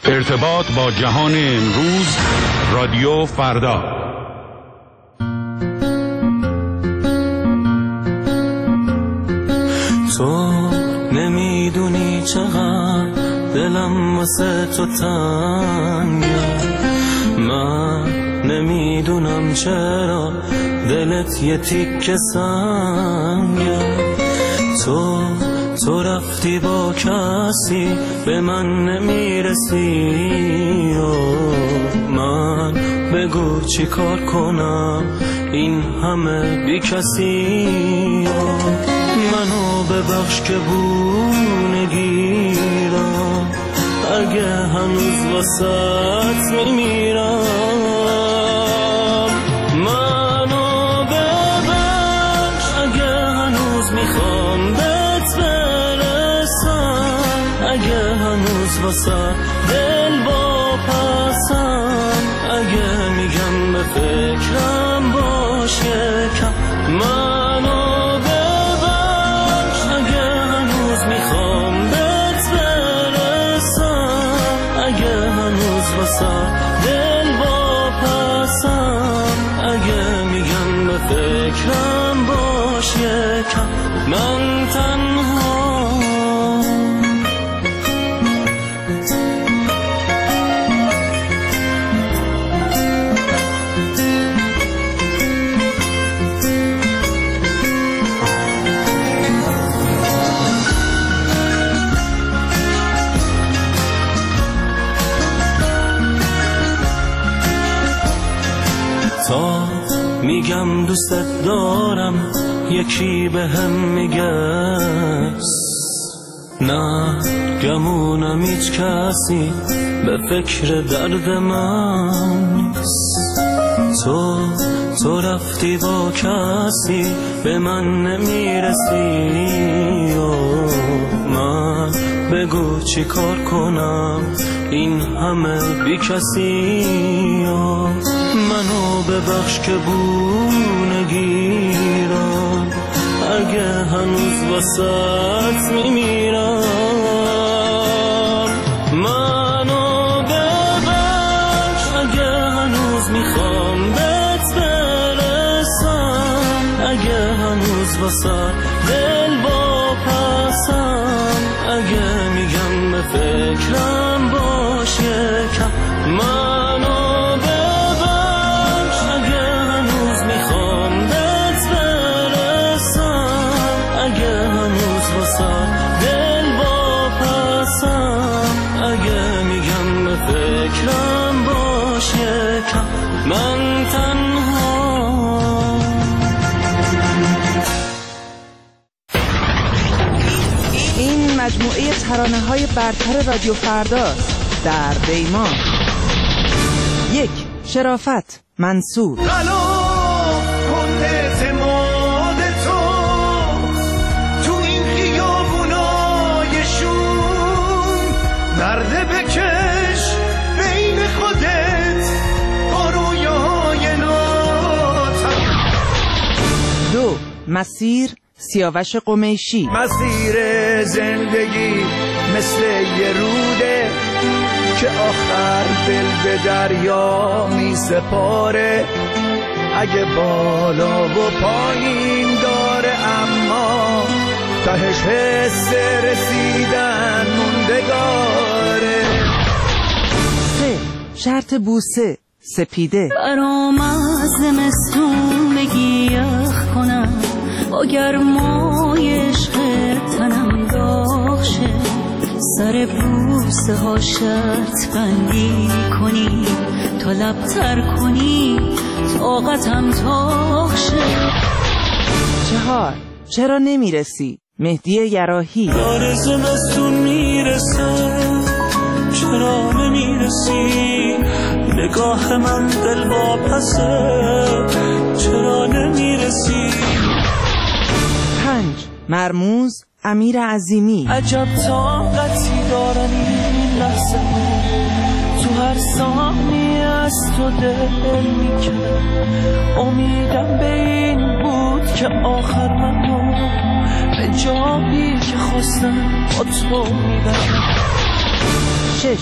ارتباط با جهان امروز، رادیو فردا. تو نمیدونی چقدر دلم واسه تو تنگه، من نمیدونم چرا دلت یه تیکه سنگه. تو رفتی با کسی به من نمیرسی، من بگو چی کار کنم این همه بی کسی. منو ببخش که بونگیرم، اگه هنوز واسط میمیرم. منو ببخش اگه هنوز میخوام بهت برسم، اگه هنوز واسط دل واپسم، اگه میگم به فکرم باش یکم. منو دل واپسم، اگه میگم به فکرم باش یکم. من تنها میگم دوستت دارم، یکی به هم میگه نه، گمونم هیچ کسی به فکر درد من نیست. تو رفتی با کسی به من نمیرسی، من بگو چی کار کنم این همه بی کسی. منو ببخش که بونگیرم، اگه هنوز واسط میمیرم. منو ببخش اگه هنوز میخوام بهت برسم، اگه هنوز واسط دل واپسم، اگه میگم به فکرم باش یکم. منو دل واپسم، اگه میگم به فکرم باش یکم. من تنها این مجموعه ترانه‌های برتر رادیو فرداست. در دیمان 1. شرافت منصور. درده بکش بین خودت با رویای ناتم. 2. مسیر سیاوش قمیشی. مسیر زندگی مثل یه روده که آخر دل به دریا می سپاره، اگه بالا و پایین داره اما تهش حس رسیدن موندگاره. 3. شرط بوسه سپیده. برام از زمستون بگی یخ کنم، با گرمای عشق تنم داغ شه، سر بوسه ها شرط بندی کنی تا لب تر کنی طاقتم تاق شه. 4. چرا نمیرسی مهدی یراحی. داره زمستون میرسه، چرا نمیرسی؟ نگاه من دل واپسه، چرا نمیرسی؟ 5. مرموز امیر عظیمی. عجب طاقتی دارن این لحظه ها، تو هر ثانیه از تو دل میکنه. امیدم به این بود که آخر منو به جایی که خواستم با تو میبرم. 6.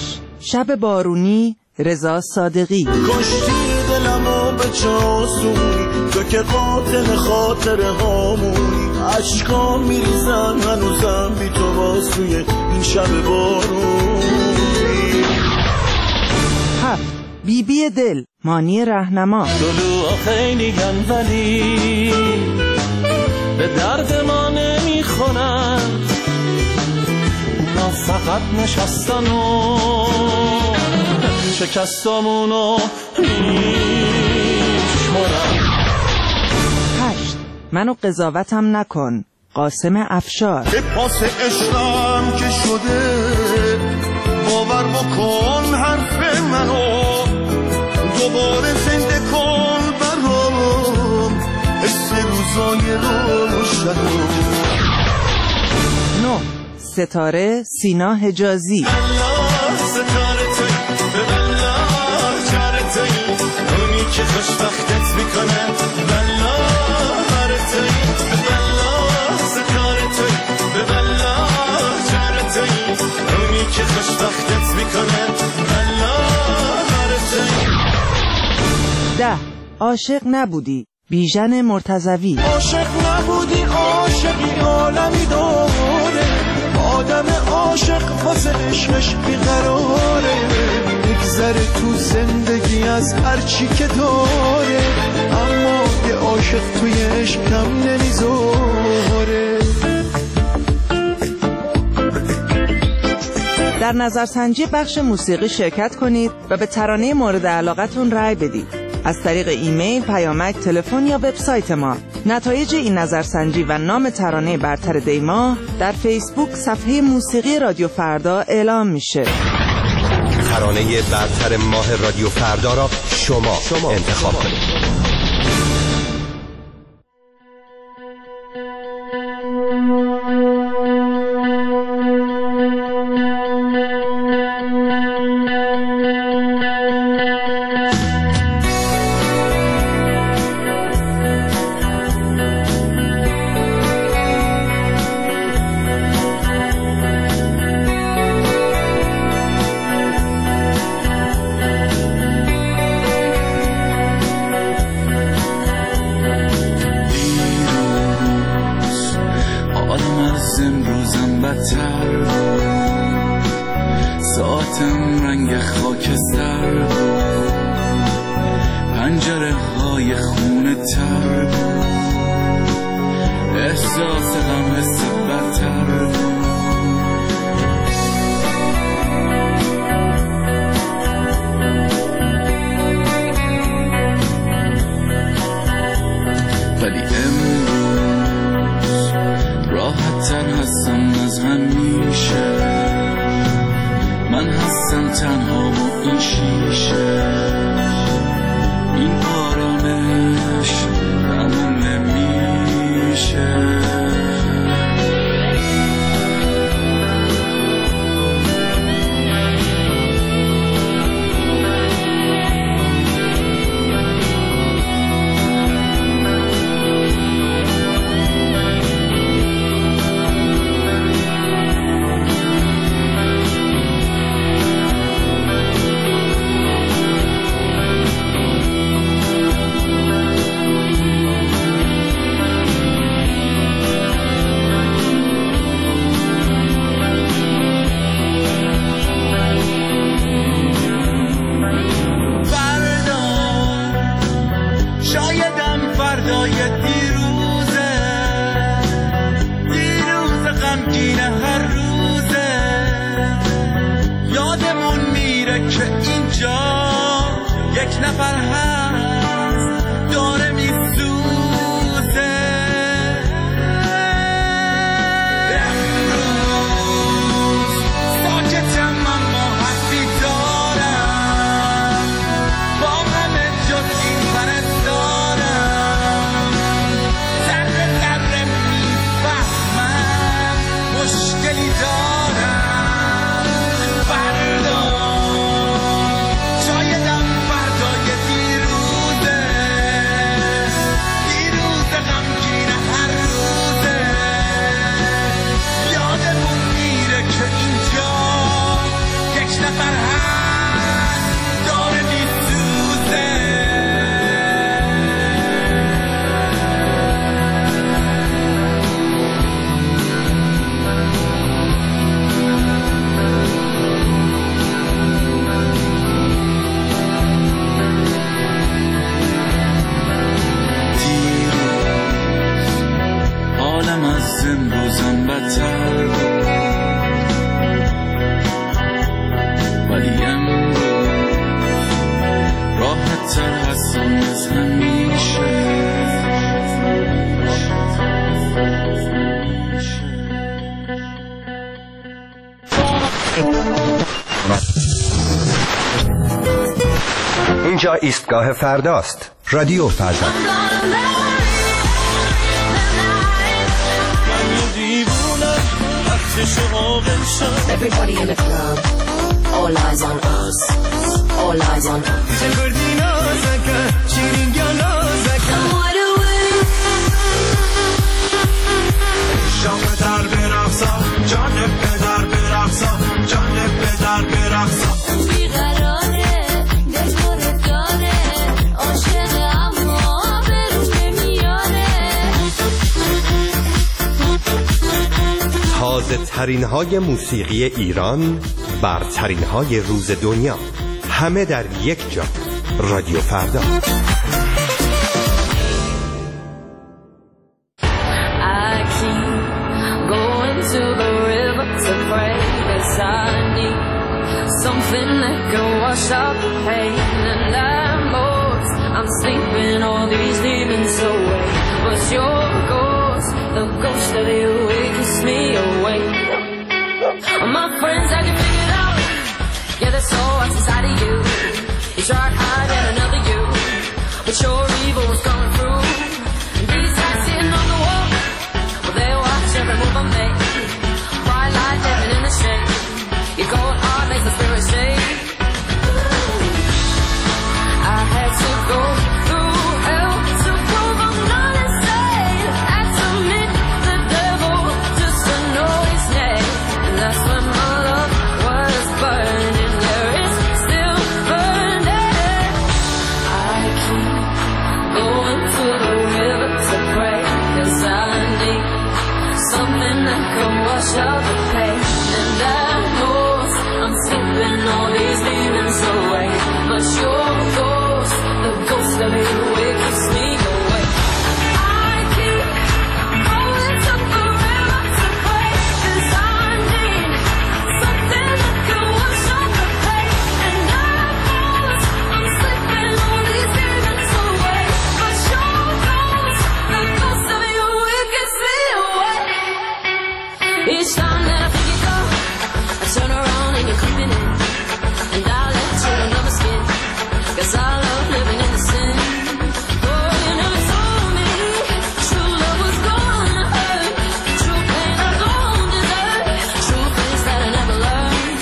شب بارونی رضا صادقی. کشتی دلمو به چاسونی، تو که قاتل خاطره هامونی، عشقا میریزن هنوزم بی تو واسوی این شب بارونی. 7. بیبی دل مانی رهنما. دلوها خیلی گن ولی به درد ما نمیخونن، اونا فقط نشستن و شکستامونو میشمارن. 8. منو قضاوتم نکن قاسم افشار. به پاس عشقم که شده باور بکن حرف منو، دوباره زنده کن برام حس روزای روشنو. 9. ستاره سینا حجازی. الله ستاره توی به الله چاره توی، اونی که خوشبختت میکنه بالله هره توی، بالله ستاره توی به بالله چاره توی، اونی که خوشبختت میکنه بالله هره توی. 10. عاشق نبودی بیژن مرتضوی. عاشق نبودی عاشقی عالمی داره، آدم عاشق واسه عشقش بیقراره، بگذره تو زندگی از هر چی که داره، اما یه عاشق توی عشق کم نمیذاره. در نظرسنجی بخش موسیقی شرکت کنید و به ترانه مورد علاقتون رأی بدید. از طریق ایمیل، پیامک، تلفن یا وبسایت ما. نتایج این نظرسنجی و نام ترانه برتر دیما در فیسبوک صفحه موسیقی رادیو فردا اعلام میشه. ترانه برتر ماه رادیو فردا را شما انتخاب کنید. ساعتم رنگ خاکستر، پنجره های خونه تر، احساس غم حس بدتر. ولی امروز راحت تر هستم از همیشه، من هستم تنها و این شیشه، این آرامش تموم نمیشه. یک نفر هست داره میسوزه. امروز ساکتم اما حرفی دارم، با همه جز این پرستارم، ذره ذره میفهمم مشکلی دارم. فردا شایدم فردای دیروز اینجا ایستگاه فرداست. رادیو فردا. Everybody in the club, all eyes on us, all eyes on us. تازه ترین های موسیقی ایران، برترین های روز دنیا، همه در یک جا. رادیو فردا. The ghost of you, it keeps me awake. My friends, I can figure it out. Yeah, that's all what's inside of you. You tried hiding another you, but your evil was coming through. And these lights sitting on the wall, well, they watch every move I make. Bright light living in the shade. Your cold heart makes the spirit shake. I had to go through hell to prove I'm not insane. Had to meet the devil just to know his name. And that's when my love was burning. There is still burning. I keep going to the river to pray, 'cause I need something that can wash out the pain. And I know I'm sleeping all these demons away, but your ghost, the ghost of you, it keeps me awake. I keep going to the river to pray, 'cause I need something that can wash out the pain. And I know I'm sleeping all these demons away, but your ghost, the ghost of you, it keeps me awake. Each time that I think you go, I turn around and you're creeping in, and I let you under my skin, 'cause I love living in the sin. Oh, you never told me true love was gonna hurt, true pain I don't deserve, true things that I never learned.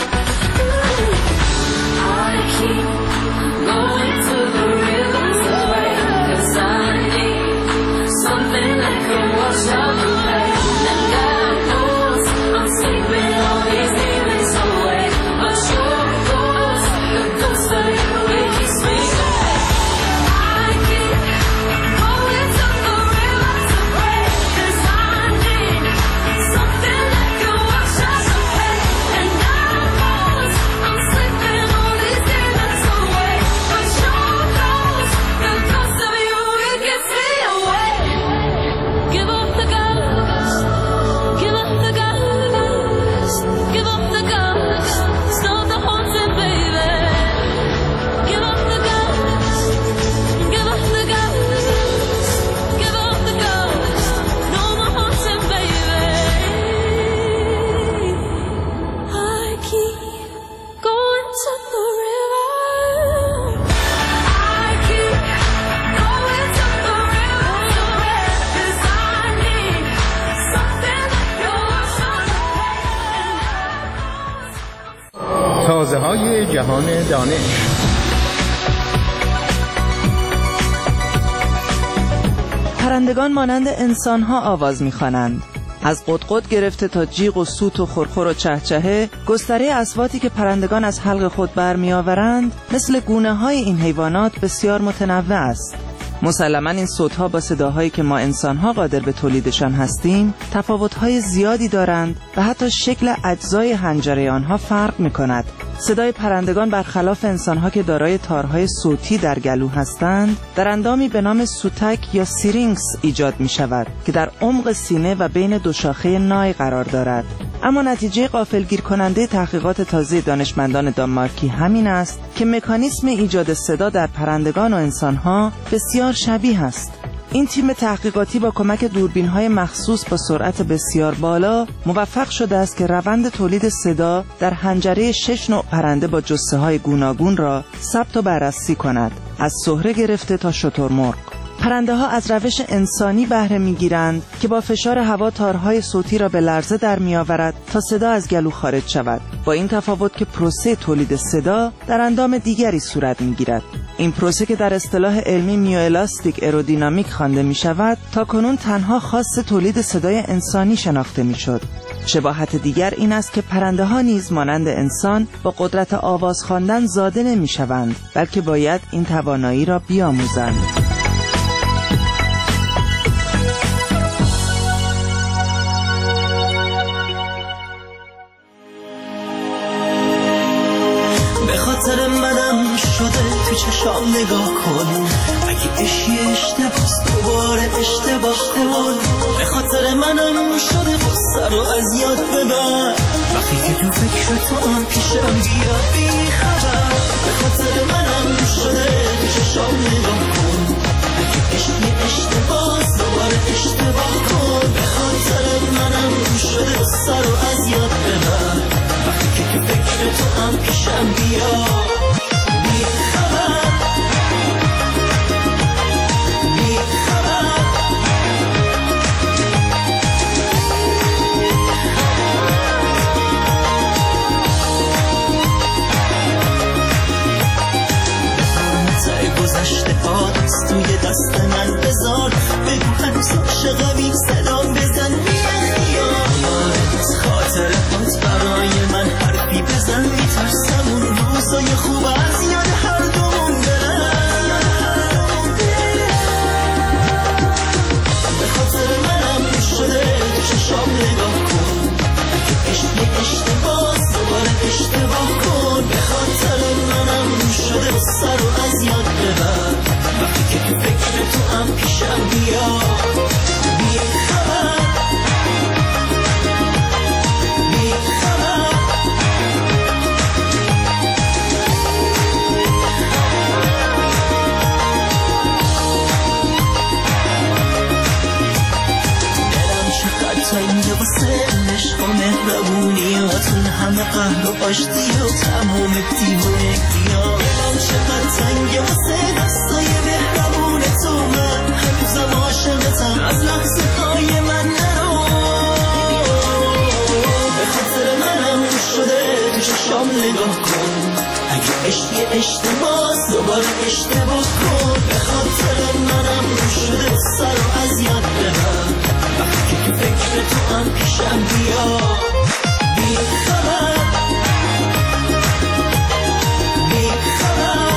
I keep going to the river to pray, 'cause I need something that can wash out the pain. And I know I'm sleeping all these demons away, but your ghost, the ghost of you, it keeps me awake. I keep going to the river to pray, 'cause I need something that can wash out the pain. And I know I'm sleeping all these demons away, but your ghost, the ghost of you, it keeps me awake. Give up the ghost, give up the ghost, give up the ghost, stop the haunting, baby. Give up the ghost, give up the ghost, give up the ghost, no more haunting, baby. I keep going to the river. I keep going to the river to pray, 'cause I need something that can wash out the pain. تازه های جهان دانش. پرندگان مانند انسان‌ها آواز می‌خوانند. از قدقد گرفته تا جیغ و سوت و خرخر و چهچهه، گستره اصواتی که پرندگان از حلق خود برمی‌آورند مثل گونه‌های این حیوانات بسیار متنوع است. مسلماً این صوت‌ها با صداهایی که ما انسان‌ها قادر به تولیدشان هستیم تفاوت‌های زیادی دارند و حتی شکل اجزای حنجره آنها فرق می‌کند. صدای پرندگان برخلاف انسان‌ها که دارای تارهای صوتی در گلو هستند، در اندامی به نام سوتک یا سیرینکس ایجاد می‌شود که در عمق سینه و بین دو شاخه نای قرار دارد. اما نتیجه غافلگیر کننده تحقیقات تازه دانشمندان دانمارکی همین است که مکانیسم ایجاد صدا در پرندگان و انسان‌ها بسیار شبیه است. این تیم تحقیقاتی با کمک دوربین‌های مخصوص با سرعت بسیار بالا موفق شده است که روند تولید صدا در حنجره 6 نوع پرنده با جثه‌های گوناگون را ثبت و بررسی کند، از سهره گرفته تا شترمرغ. پرنده ها از روش انسانی بهره می‌گیرند که با فشار هوا تارهای صوتی را به لرزه در می‌آورد تا صدا از گلو خارج شود، با این تفاوت که پروسه تولید صدا در اندام دیگری صورت می‌گیرد. این پروسه که در اصطلاح علمی میوئلاستیک ایرودینامیک خوانده می‌شود، تاکنون تنها خاص تولید صدای انسانی شناخته می‌شد. شباهت دیگر این است که پرنده ها نیز مانند انسان با قدرت آواز خواندن زاده نمی‌شوند، بلکه باید این توانایی را بیاموزند. خاطر منم شده تو چشام نگاه کن، اگه اشی اشتباس دوباره اشتباه کن. به خاطر منم شده قصه رو از یاد ببر، وقتی که تو فکر تو هم پیشم بیا بی خبر. به خاطر منم شده تو چشام نگاه کن، اگه اشی اشتباس دوباره اشتباه کن. به خاطر منم شده قصه رو از یاد ببر، وقتی که تو فکر تو هم پیشم بیا بی خبر. بی خبر بزار گذشته هات توی دست من بذار، بگو هنوز عاشقمی صدام بزن بی اختیار. خاطر هات برای من حرفی بزن، میترسم اون روزای خوب از یاد هر دومون برن. به خاطر منم شده چشام نگاه کن، اگه اشتی اشتباس دوباره اشتباه کن. به خاطر منم شده سر رو از یاد ببر، وقتی که تو فکر تو هم پیشم بیا بی خبر. بی خبر دلم چقدر تنگه واسه عشق و مهربونیاتون، همه قهر و آشتی و تمام دیوونگی‌ها. دلم چقدر تنگه واسه دستای مهربونتون، من هنوزم عاشقتم از لحظه های من نرو. به خاطر منم شده تو چشام نگاه کن، اگه عشقی اشتباس دوباره اشتباه کن. به خاطر منم شده سر رو از یاد ببر، وقتی که تو فکر تو هم پیشم بیا بی خبر. بی خبر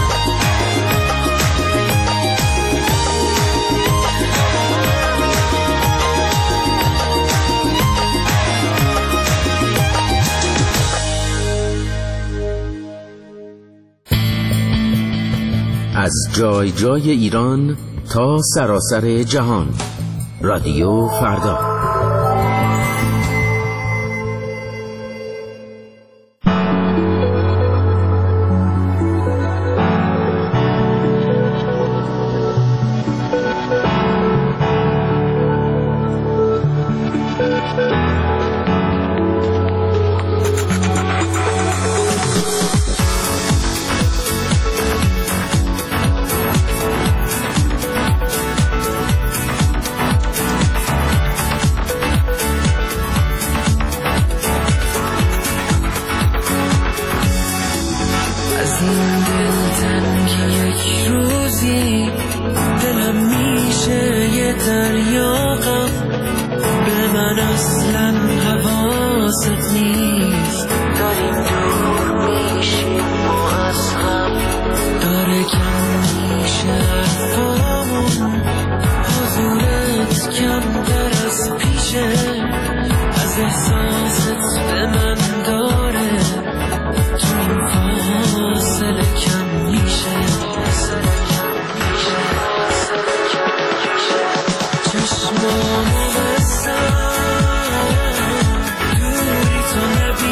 از جای جای ایران تا سراسر جهان، رادیو فردا. چشمامو بستم دوری تو نبی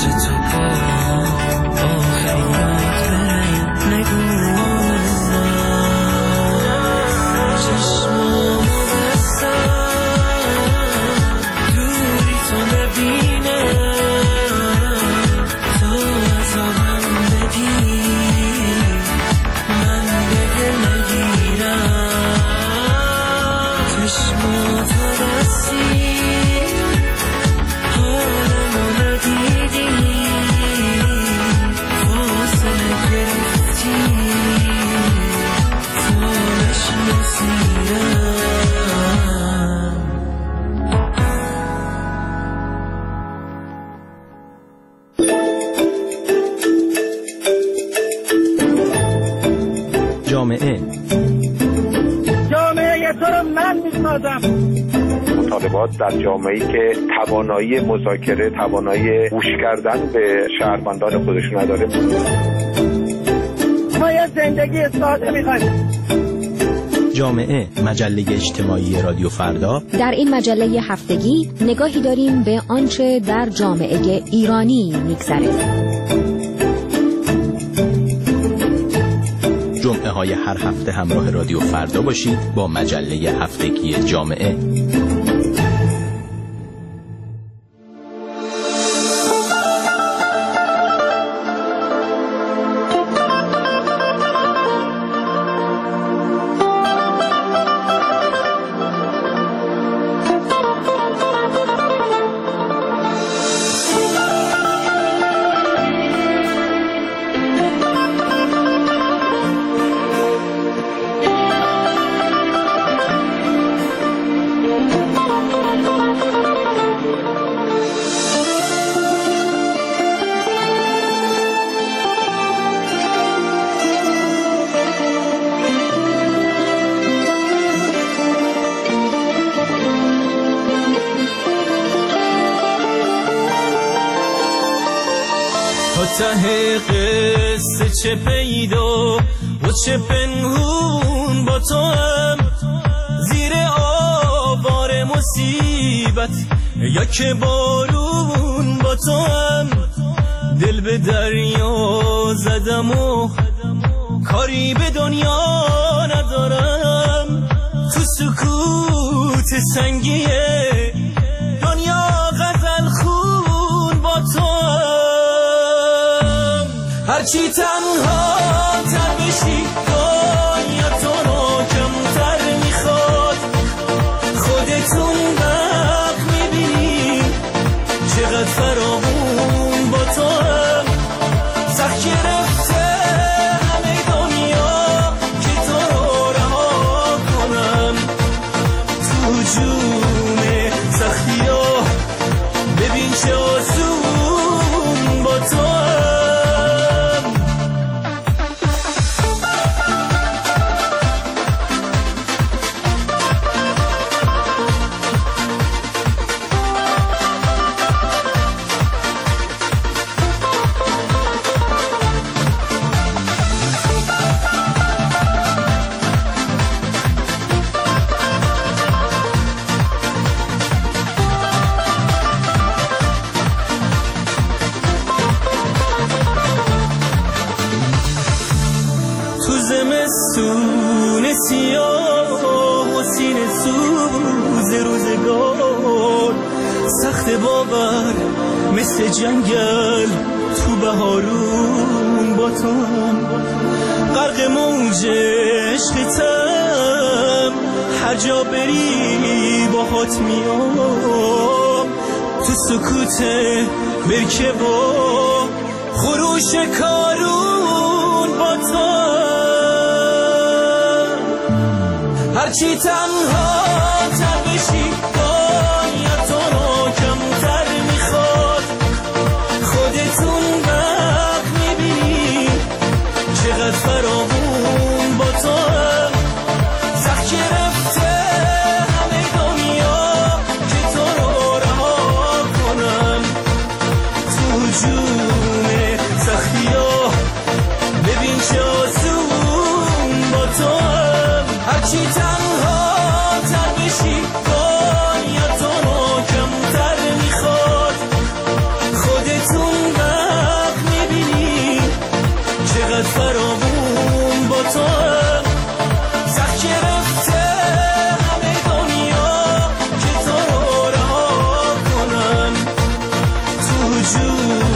تو با آخریت بره نگو چشمامو بستم دوری تو نبینم تو عذابم بدی من به دل نگیرم چشماتو بستی حالمو ندیدی فاصله گرفتی تو نشناسیرم جامعه تو رو من می‌سازم. مطالبات در جامعه‌ای که توانایی مذاکره، توانایی گوش کردن به شهروندان خودش نداره. ما یه زندگی ساده می‌خوایم. جامعه، مجله اجتماعی رادیو فردا. در این مجله هفتگی نگاهی داریم به آنچه در جامعه ایرانی می‌گذره. جمعه های هر هفته همراه رادیو فردا باشید با مجله هفتگی جامعه. ته قصه چه پیدا و چه پنهون با تو هم زیر آوار مصیبت یا که بارون با تو هم دل به دریا زدم و کاری به دنیا ندارم تو سکوت سنگیه دنیا غزل خون با تو هم هرچی تنها تر بشی دنیا تو رو کمتر میخواد خودتون وقت میبینی چقدر فراوون با تو هم سخت گرفته همه دنیا که تو رو رها کنم تو جون سختی ها ببین چه آسون با تو هم زمستون سیاه و سینه سوز روزگار سخت باور مثل جنگل تو بهارون با تو غرق موج عشقتم هر جا بری باهات میام تو سکوت برکه با خروش کارون با تو هرچی تنها تر بشی دنیا تو رو کمتر میخواد خودتون وقت میبینی چقدر فراوون با تو هم سخت گرفته همه دنیا که تو رو رها کنم تو جون سختی ها ببین چه آسون با تو هم هرچی تنها تر بشی دنیا تو رو کمتر میخواد خودتون دور